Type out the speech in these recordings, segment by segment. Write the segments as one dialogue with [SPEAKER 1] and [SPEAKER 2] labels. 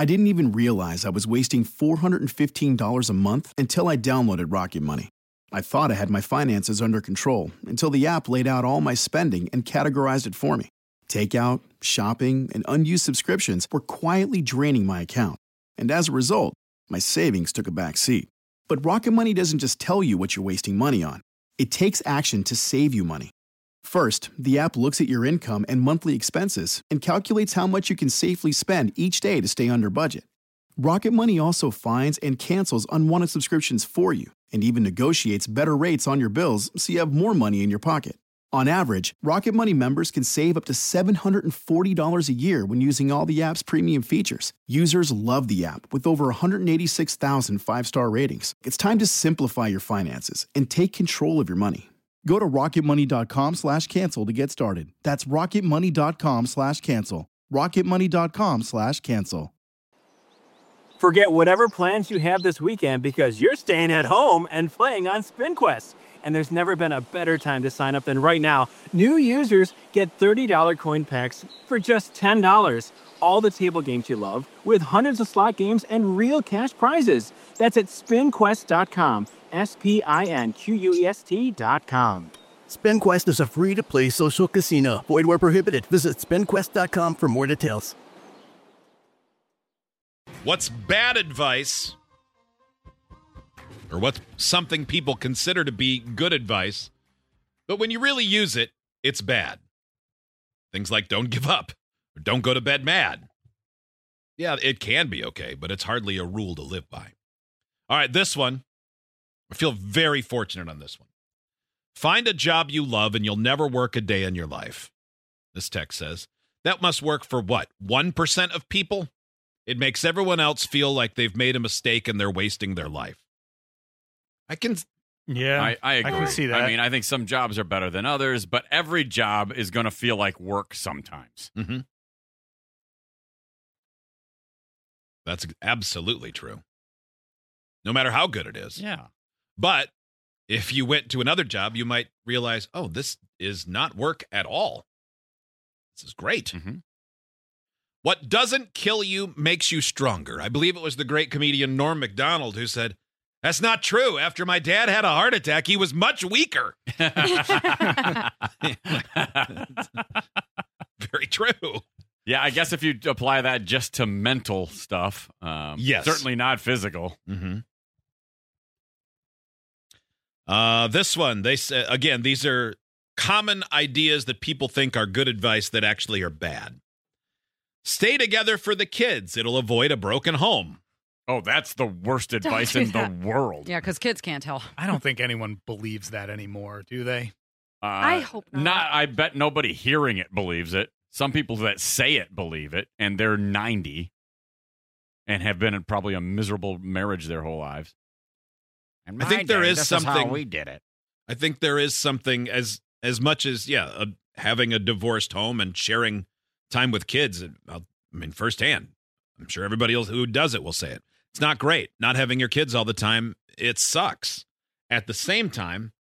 [SPEAKER 1] I didn't even realize I was wasting $415 a month until I downloaded Rocket Money. I thought I had my finances under control until the app laid out all my spending and categorized it for me. Takeout, shopping, and unused subscriptions were quietly draining my account. And as a result, my savings took a back seat. But Rocket Money doesn't just tell you what you're wasting money on. It takes action to save you money. First, the app looks at your income and monthly expenses and calculates how much you can safely spend each day to stay under budget. Rocket Money also finds and cancels unwanted subscriptions for you and even negotiates better rates on your bills so you have more money in your pocket. On average, Rocket Money members can save up to $740 a year when using all the app's premium features. Users love the app with over 186,000 five-star ratings. It's time to simplify your finances and take control of your money. Go to rocketmoney.com/cancel to get started. That's rocketmoney.com/cancel. rocketmoney.com/cancel.
[SPEAKER 2] Forget whatever plans you have this weekend because you're staying at home and playing on SpinQuest. And there's never been a better time to sign up than right now. New users get $30 coin packs for just $10. All the table games you love with hundreds of slot games and real cash prizes. That's at spinquest.com. SPINQUEST.com.
[SPEAKER 3] SpinQuest is a free-to-play social casino. Void where prohibited. Visit spinquest.com for more details.
[SPEAKER 4] What's bad advice, or what's something people consider to be good advice, but when you really use it, it's bad? Things like don't give up or don't go to bed mad. Yeah, it can be okay, but it's hardly a rule to live by. All right, this one, I feel very fortunate on this one. Find a job you love and you'll never work a day in your life. This text says, that must work for what, 1% of people? It makes everyone else feel like they've made a mistake and they're wasting their life. I agree.
[SPEAKER 5] I can see that. I mean, I think some jobs are better than others, but every job is going to feel like work sometimes.
[SPEAKER 4] Mm-hmm. That's absolutely true. No matter how good it is.
[SPEAKER 5] Yeah.
[SPEAKER 4] But if you went to another job, you might realize, oh, this is not work at all. This is great.
[SPEAKER 5] Mm-hmm.
[SPEAKER 4] What doesn't kill you makes you stronger. I believe it was the great comedian Norm Macdonald who said, that's not true. After my dad had a heart attack, he was much weaker. Very true.
[SPEAKER 5] Yeah, I guess if you apply that just to mental stuff,
[SPEAKER 4] yes,
[SPEAKER 5] certainly not physical.
[SPEAKER 4] Mm-hmm. This one, they say, again, these are common ideas that people think are good advice that actually are bad. Stay together for the kids. It'll avoid a broken home.
[SPEAKER 5] Oh, that's the worst advice in the world.
[SPEAKER 6] Yeah, because kids can't tell.
[SPEAKER 7] I don't think anyone believes that anymore, do they?
[SPEAKER 6] I hope not.
[SPEAKER 5] I bet nobody hearing it believes it. Some people that say it believe it, and they're 90 and have been in probably a miserable marriage their whole lives.
[SPEAKER 4] And I think there is something.
[SPEAKER 5] How we did it.
[SPEAKER 4] I think there is something as much as having a divorced home and sharing time with kids. I mean, firsthand, I'm sure everybody else who does it will say it. It's not great not having your kids all the time. It sucks. At the same time,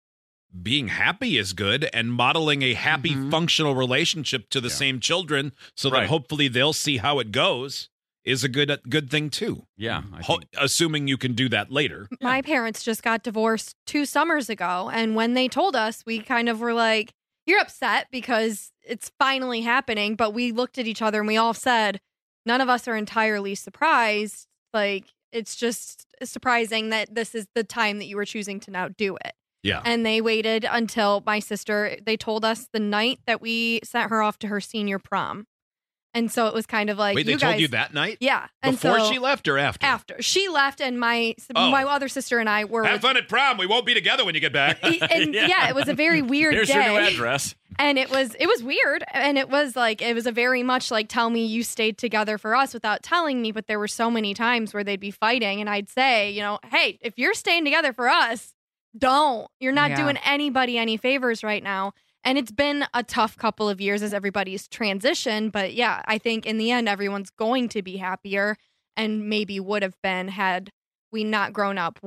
[SPEAKER 4] being happy is good, and modeling a happy, functional relationship to the same children so that hopefully they'll see how it goes is a good thing too.
[SPEAKER 5] Yeah.
[SPEAKER 4] Assuming you can do that later.
[SPEAKER 8] My parents just got divorced 2 summers ago, and when they told us, we kind of were like, you're upset because it's finally happening, but we looked at each other and we all said, none of us are entirely surprised. Like, it's just surprising that this is the time that you were choosing to now do it.
[SPEAKER 4] Yeah.
[SPEAKER 8] And they waited until my sister, they told us the night that we sent her off to her senior prom. And so it was kind of like,
[SPEAKER 4] wait, they told you that night?
[SPEAKER 8] Yeah. And
[SPEAKER 4] before
[SPEAKER 8] so,
[SPEAKER 4] she left or after?
[SPEAKER 8] After. She left, and my other sister and I were...
[SPEAKER 4] Have fun at prom. We won't be together when you get back.
[SPEAKER 8] And yeah, it was a very weird
[SPEAKER 5] Here's
[SPEAKER 8] day.
[SPEAKER 5] Here's your new address.
[SPEAKER 8] And it was weird. And it was a very much like, tell me you stayed together for us without telling me. But there were so many times where they'd be fighting, and I'd say, hey, if you're staying together for us, don't. You're not doing anybody any favors right now. And it's been a tough couple of years as everybody's transitioned. But yeah, I think in the end, everyone's going to be happier, and maybe would have been had we not grown up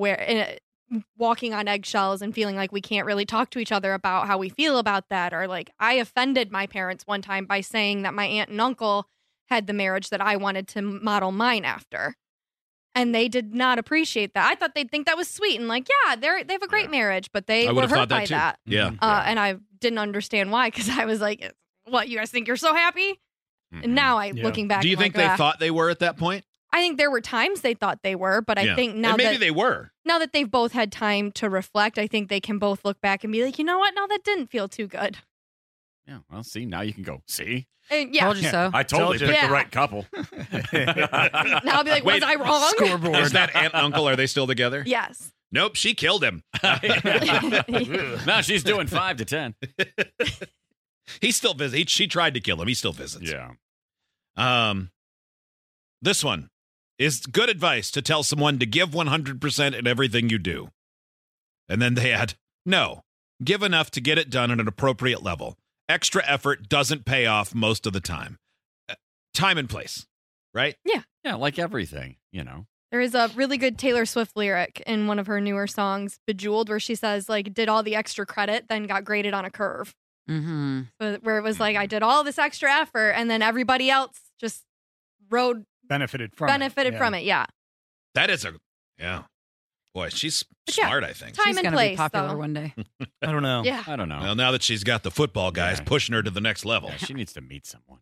[SPEAKER 8] walking on eggshells and feeling like we can't really talk to each other about how we feel about that. Or like, I offended my parents one time by saying that my aunt and uncle had the marriage that I wanted to model mine after. And they did not appreciate that. I thought they'd think that was sweet and like, yeah, they have a great marriage, but they were hurt by that.
[SPEAKER 4] Yeah.
[SPEAKER 8] And I didn't understand why, because I was like, what, you guys think you're so happy? And now looking back.
[SPEAKER 4] Do you think they thought they were at that point?
[SPEAKER 8] I think there were times they thought they were, but I think now
[SPEAKER 4] maybe they were.
[SPEAKER 8] Now that they've both had time to reflect, I think they can both look back and be like, you know what? No, that didn't feel too good.
[SPEAKER 5] Yeah, well, see, now you can go, see?
[SPEAKER 6] Told you so.
[SPEAKER 5] I totally picked the right couple.
[SPEAKER 8] Now I'll be like, was I wrong?
[SPEAKER 7] Scoreboard.
[SPEAKER 4] Is that aunt and uncle, are they still together?
[SPEAKER 8] Yes.
[SPEAKER 4] Nope, she killed him.
[SPEAKER 5] No, she's doing 5 to 10.
[SPEAKER 4] He still visits. She tried to kill him. He still visits.
[SPEAKER 5] Yeah.
[SPEAKER 4] This one is good advice to tell someone to give 100% in everything you do. And then they add, no, give enough to get it done at an appropriate level. Extra effort doesn't pay off most of the time. Time and place, right?
[SPEAKER 8] Yeah.
[SPEAKER 5] Yeah, like everything, you know.
[SPEAKER 8] There is a really good Taylor Swift lyric in one of her newer songs, Bejeweled, where she says, like, did all the extra credit, then got graded on a curve.
[SPEAKER 6] Mm-hmm.
[SPEAKER 8] So, where it was like, I did all this extra effort, and then everybody else just
[SPEAKER 7] benefited from it.
[SPEAKER 8] Yeah.
[SPEAKER 4] That is yeah. Boy, she's smart, I think.
[SPEAKER 8] Time
[SPEAKER 6] She's
[SPEAKER 8] and
[SPEAKER 6] gonna
[SPEAKER 8] place,
[SPEAKER 6] be popular
[SPEAKER 8] though.
[SPEAKER 6] one day.
[SPEAKER 7] I don't know.
[SPEAKER 8] Yeah.
[SPEAKER 5] I don't know.
[SPEAKER 4] Well, now that she's got the football guys pushing her to the next level.
[SPEAKER 5] Yeah, she needs to meet someone.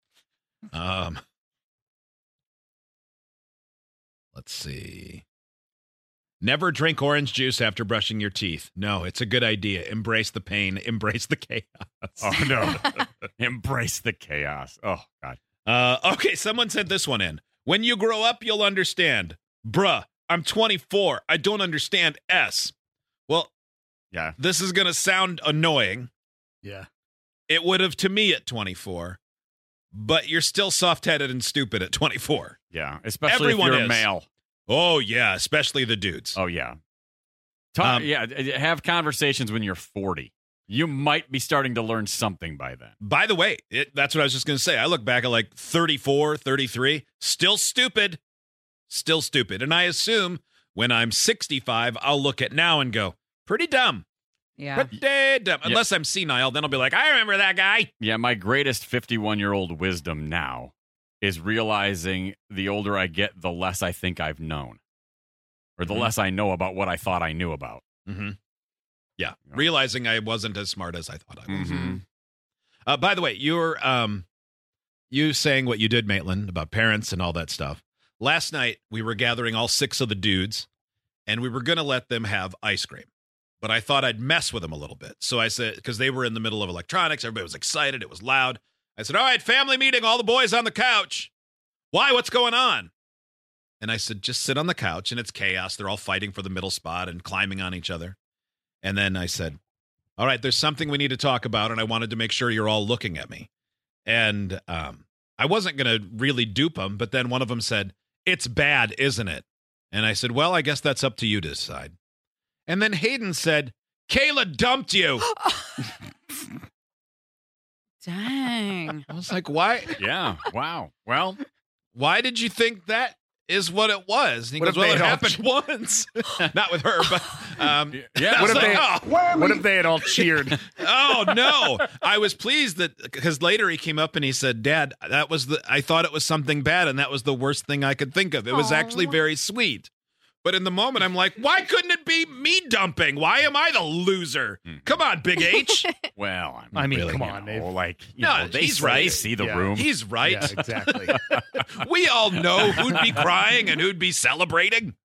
[SPEAKER 4] Let's see. Never drink orange juice after brushing your teeth. No, it's a good idea. Embrace the pain. Embrace the chaos.
[SPEAKER 5] Oh, no. Embrace the chaos. Oh, God.
[SPEAKER 4] Okay, someone sent this one in. When you grow up, you'll understand. Bruh, I'm 24. I don't understand S. Well,
[SPEAKER 5] yeah,
[SPEAKER 4] this is going to sound annoying.
[SPEAKER 7] Yeah.
[SPEAKER 4] It would have to me at 24, but you're still soft-headed and stupid at 24.
[SPEAKER 5] Yeah, especially
[SPEAKER 4] Everyone
[SPEAKER 5] if you're
[SPEAKER 4] is.
[SPEAKER 5] a male.
[SPEAKER 4] Oh, yeah, especially the dudes.
[SPEAKER 5] Oh, yeah. Have conversations when you're 40. You might be starting to learn something by then.
[SPEAKER 4] By the way, that's what I was just going to say. I look back at like 34, 33, still stupid. Still stupid. And I assume when I'm 65, I'll look at now and go, pretty dumb.
[SPEAKER 6] Yeah.
[SPEAKER 4] Pretty dumb. Unless I'm senile, then I'll be like, I remember that guy.
[SPEAKER 5] Yeah, my greatest 51-year-old wisdom now is realizing the older I get, the less I think I've known. Or the less I know about what I thought I knew about.
[SPEAKER 4] Mm-hmm. Yeah, realizing I wasn't as smart as I thought I was.
[SPEAKER 5] Mm-hmm.
[SPEAKER 4] By the way, you saying what you did, Maitland, about parents and all that stuff. Last night, we were gathering all 6 of the dudes, and we were going to let them have ice cream. But I thought I'd mess with them a little bit. So I said, because they were in the middle of electronics, everybody was excited, it was loud. I said, all right, family meeting, all the boys on the couch. Why? What's going on? And I said, just sit on the couch, and it's chaos. They're all fighting for the middle spot and climbing on each other. And then I said, all right, there's something we need to talk about, and I wanted to make sure you're all looking at me. And I wasn't going to really dupe them, but then one of them said, it's bad, isn't it? And I said, well, I guess that's up to you to decide. And then Hayden said, Kayla dumped you.
[SPEAKER 6] Dang.
[SPEAKER 4] I was like, why?
[SPEAKER 5] Yeah, wow. Well,
[SPEAKER 4] why did you think that is what it was? And he
[SPEAKER 7] What
[SPEAKER 4] goes,
[SPEAKER 7] if
[SPEAKER 4] well, it
[SPEAKER 7] they all
[SPEAKER 4] happened once. Not with her, but
[SPEAKER 5] yeah.
[SPEAKER 7] What if they had all cheered?
[SPEAKER 4] Oh, no. I was pleased that because later he came up and he said, Dad, I thought it was something bad, and that was the worst thing I could think of. It was actually very sweet. But in the moment, I'm like, why couldn't it be me dumping? Why am I the loser? Come on, Big H.
[SPEAKER 5] Well,
[SPEAKER 7] I mean,
[SPEAKER 5] really,
[SPEAKER 7] come on,
[SPEAKER 5] you know,
[SPEAKER 7] Dave.
[SPEAKER 5] like,
[SPEAKER 4] No, he's right.
[SPEAKER 5] They see the
[SPEAKER 7] Yeah.
[SPEAKER 5] room.
[SPEAKER 4] He's right.
[SPEAKER 7] Yeah, exactly.
[SPEAKER 4] We all know who'd be crying and who'd be celebrating.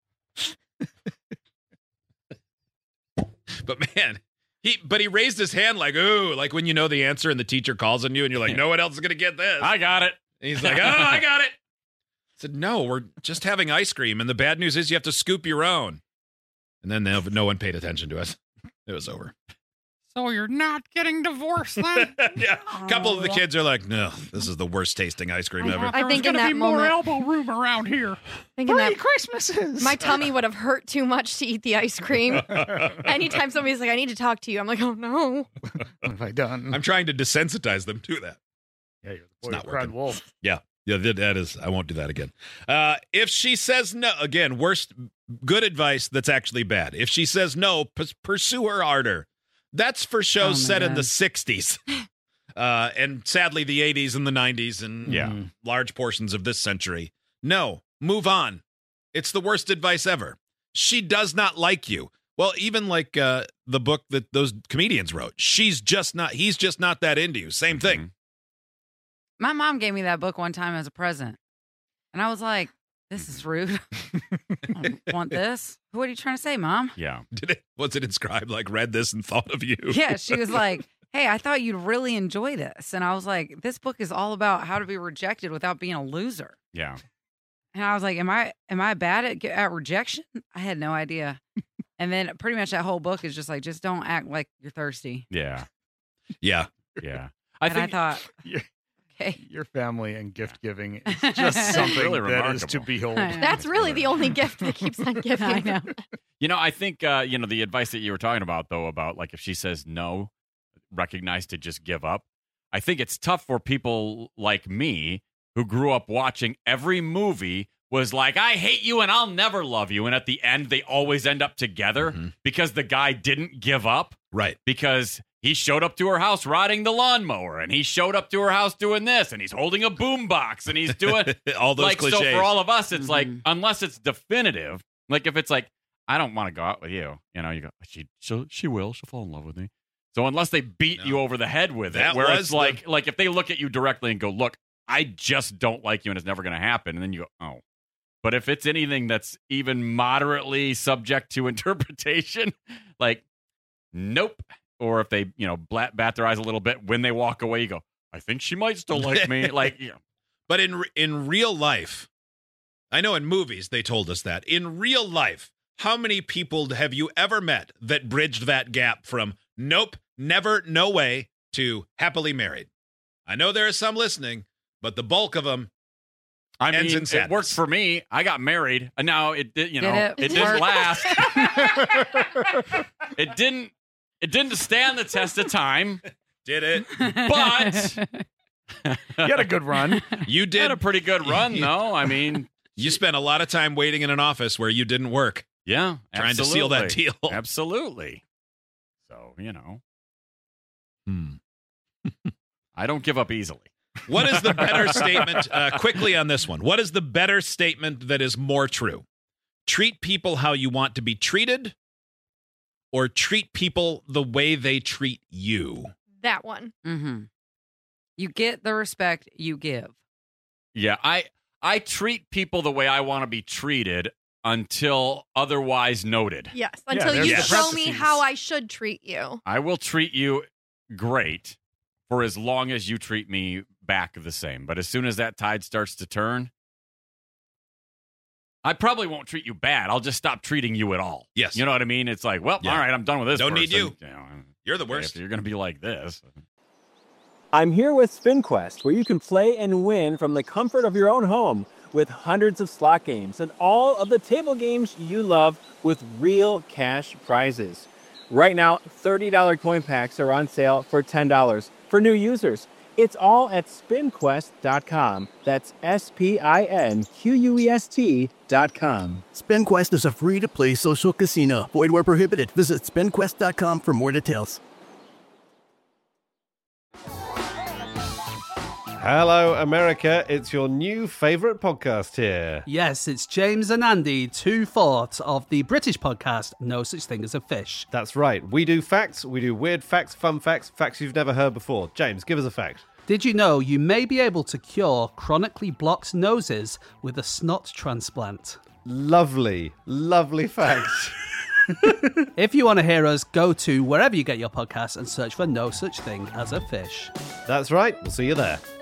[SPEAKER 4] But man, he raised his hand like, ooh, like when you know the answer and the teacher calls on you and you're like, no one else is going to get this.
[SPEAKER 5] I got it.
[SPEAKER 4] And he's like, oh, I got it. I said, no, we're just having ice cream. And the bad news is you have to scoop your own. And then no one paid attention to us. It was over.
[SPEAKER 6] So you're not getting divorced then?
[SPEAKER 4] Yeah. A couple of the kids are like, no, this is the worst tasting ice cream ever.
[SPEAKER 8] I think in that moment,
[SPEAKER 6] elbow room around here.
[SPEAKER 8] thinking that
[SPEAKER 7] Christmases.
[SPEAKER 8] my tummy would have hurt too much to eat the ice cream. Anytime somebody's like, I need to talk to you, I'm like, oh no.
[SPEAKER 7] What have I done?
[SPEAKER 4] I'm trying to desensitize them to that.
[SPEAKER 7] Yeah, you're the
[SPEAKER 4] It's
[SPEAKER 7] boy
[SPEAKER 4] not
[SPEAKER 7] who cried
[SPEAKER 4] working.
[SPEAKER 7] wolf.
[SPEAKER 4] Yeah, that is. I won't do that again. If she says no, again, good advice that's actually bad. If she says no, pursue her harder. That's for shows
[SPEAKER 6] Oh, my
[SPEAKER 4] set in
[SPEAKER 6] God.
[SPEAKER 4] the 60s. and sadly the 80s and the 90s and large portions of this century. No, move on. It's the worst advice ever. She does not like you. Well, even like the book that those comedians wrote, he's just not that into you. Same thing.
[SPEAKER 6] My mom gave me that book one time as a present. And I was like, this is rude. I don't want this. What are you trying to say, Mom?
[SPEAKER 5] Yeah.
[SPEAKER 4] Was it inscribed like read this and thought of you?
[SPEAKER 6] Yeah, she was like, hey, I thought you'd really enjoy this. And I was like, this book is all about how to be rejected without being a loser.
[SPEAKER 5] Yeah.
[SPEAKER 6] And I was like, am I bad at rejection? I had no idea. And then pretty much that whole book is just like, just don't act like you're thirsty.
[SPEAKER 5] Yeah.
[SPEAKER 4] Yeah.
[SPEAKER 5] Yeah.
[SPEAKER 6] I thought, okay.
[SPEAKER 7] Your family and gift giving is just something
[SPEAKER 5] really
[SPEAKER 7] that is to
[SPEAKER 5] remarkable.
[SPEAKER 7] behold.
[SPEAKER 8] That's really the only gift that keeps on giving.
[SPEAKER 6] I know.
[SPEAKER 5] I think, the advice that you were talking about, though, about like if she says no, recognize to just give up. I think it's tough for people like me who grew up watching every movie was like, I hate you and I'll never love you. And at the end, they always end up together because the guy didn't give up.
[SPEAKER 4] Right.
[SPEAKER 5] Because he showed up to her house riding the lawnmower, and he showed up to her house doing this, and he's holding a boombox, and he's doing
[SPEAKER 4] all those cliches.
[SPEAKER 5] So for all of us, it's like, unless it's definitive, like if it's like, I don't want to go out with you, you go, she'll fall in love with me. So unless they beat you over the head with it, where it's like if they look at you directly and go, look, I just don't like you and it's never going to happen. And then you go, oh. But if it's anything that's even moderately subject to interpretation, like, nope. Or if they, bat their eyes a little bit when they walk away, you go, I think she might still like me.
[SPEAKER 4] But in real life, I know in movies they told us that. In real life, how many people have you ever met that bridged that gap from nope, never, no way to happily married? I know there are some listening, but the bulk of them ends in sadness.
[SPEAKER 5] It worked for me. I got married, and now it did. It didn't
[SPEAKER 6] work?
[SPEAKER 5] last. It didn't stand the test of time.
[SPEAKER 4] Did it?
[SPEAKER 5] But
[SPEAKER 7] you had a good run.
[SPEAKER 4] You did.
[SPEAKER 5] Had a pretty good run, though. I mean,
[SPEAKER 4] you spent a lot of time waiting in an office where you didn't work.
[SPEAKER 5] Yeah,
[SPEAKER 4] trying to seal that deal.
[SPEAKER 5] Absolutely. So, I don't give up easily.
[SPEAKER 4] What is the better statement? Quickly on this one. What is the better statement that is more true? Treat people how you want to be treated, or treat people the way they treat you?
[SPEAKER 8] That one.
[SPEAKER 6] Mm-hmm. You get the respect you give.
[SPEAKER 5] Yeah, I treat people the way I want to be treated until otherwise noted.
[SPEAKER 8] Yes, until you
[SPEAKER 4] the
[SPEAKER 8] show me how I should treat you.
[SPEAKER 5] I will treat you great for as long as you treat me back the same. But as soon as that tide starts to turn, I probably won't treat you bad. I'll just stop treating you at all.
[SPEAKER 4] Yes.
[SPEAKER 5] You know what I mean? It's like, well, all right, I'm done with this
[SPEAKER 4] Don't
[SPEAKER 5] person.
[SPEAKER 4] need you.
[SPEAKER 5] know,
[SPEAKER 4] You're the worst.
[SPEAKER 5] If you're going to be like this.
[SPEAKER 2] I'm here with SpinQuest, where you can play and win from the comfort of your own home with hundreds of slot games and all of the table games you love with real cash prizes. Right now, $30 coin packs are on sale for $10 for new users. It's all at SpinQuest.com. That's SpinQuest.com.
[SPEAKER 3] SpinQuest is a free-to-play social casino. Void where prohibited. Visit SpinQuest.com for more details.
[SPEAKER 9] Hello, America. It's your new favourite podcast here.
[SPEAKER 10] Yes, it's James and Andy, 2/4 of the British podcast No Such Thing as a Fish.
[SPEAKER 9] That's right. We do facts, we do weird facts, fun facts, facts you've never heard before. James, give us a fact.
[SPEAKER 10] Did you know you may be able to cure chronically blocked noses with a snot transplant?
[SPEAKER 9] Lovely, lovely fact.
[SPEAKER 10] If you want to hear us, go to wherever you get your podcasts and search for No Such Thing as a Fish.
[SPEAKER 9] That's right. We'll see you there.